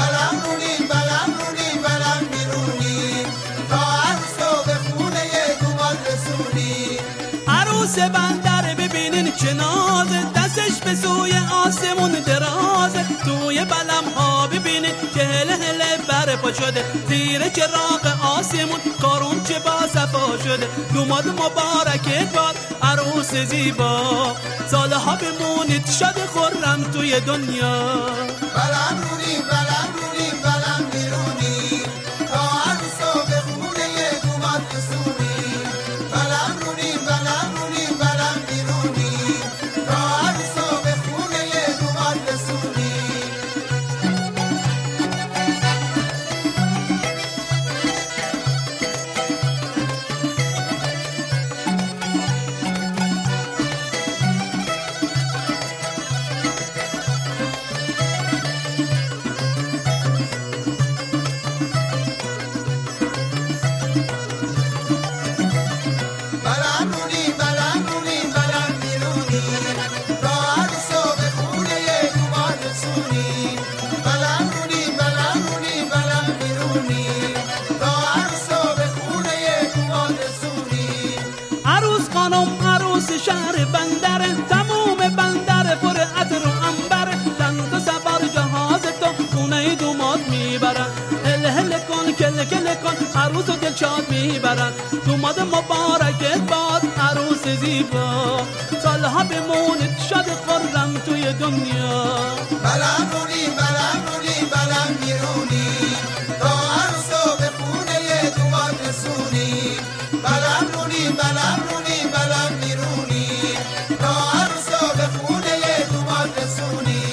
بلم رونی بلم رونی بلم بیرونی تا عروس رو به خونه دوماد رسونی. عروس بندر ببینین چه نازه، دستش به سوی آسمون درازه. توی بلم ها ببینین که هله هله برپا شده، زیر چراغ آسمون کارون چه با صفا شده. دوماد مبارکت باد عروس زیبا، سالها بمونید شاد خرم توی دنیا. بلم رونی بلم رونی بلم بیرونی تا عروس رو به خونه دوماد رسونی. بلم رونی بلم رونی بلم بیرونی تا عروس رو به خونه دوماد رسونی. بلم رونی بلم رونی بلم بیرونی تا عروس رو به خونه دوماد رسونی. بلم رونی بلم رونی بلم بیرونی تا عروس رو به خونه دوماد رسونی. عروس خانم عروس شهر بندر، تموم بندر پر عطر و عنبر. تن سوار جهاز تو خونه دوماد میبرن، هله هله کن کله کله کن عروس و دلشاد میبرن. دوماد مبارکت باد عروس زیبا، سالها بمونید شاد خرم توی دنیا. بلم رونی بلم رونی بلم بیرونی تا عروس رو به خونه دوماد رسونی. بلم رونی بلم رونی بلم بیرونی تا عروس رو به خونه دوماد رسونی.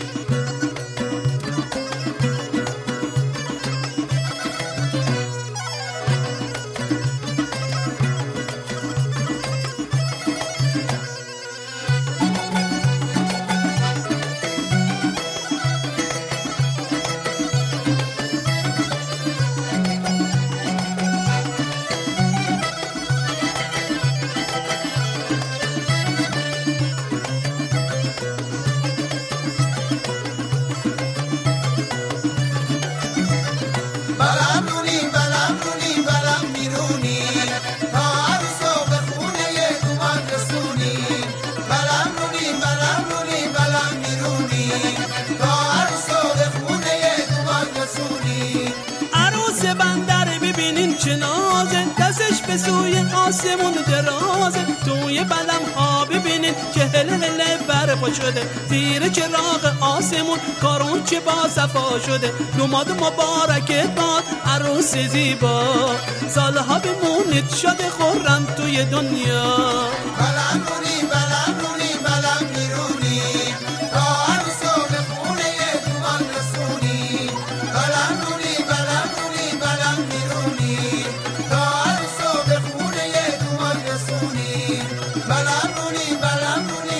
بلم رونی بلم رونی بلم بیرونی تا عروس رو به خونه دوماد رسونی. بلم رونی بلم رونی بلم بیرونی تا عروس رو به خونه دوماد رسونی. عروس بندر ببینین چه نازه، دستش به سوی آسمون درازه. توی بلم ها ببینین که هله هله برپا شده، زیر چراغ آسمون کارون چه با صفا شده. دوماد مبارکت باد عروس زیبا، سالها بمونید شاد خرم توی دنیا. بلم رونی بلم رونی بلم بیرونی تا عروس رو به خونه دوماد رسونی. بلم رونی بلم رونی بلم بیرونی تا عروس رو به خونه دوماد رسونی. بلم رونی بلم رونی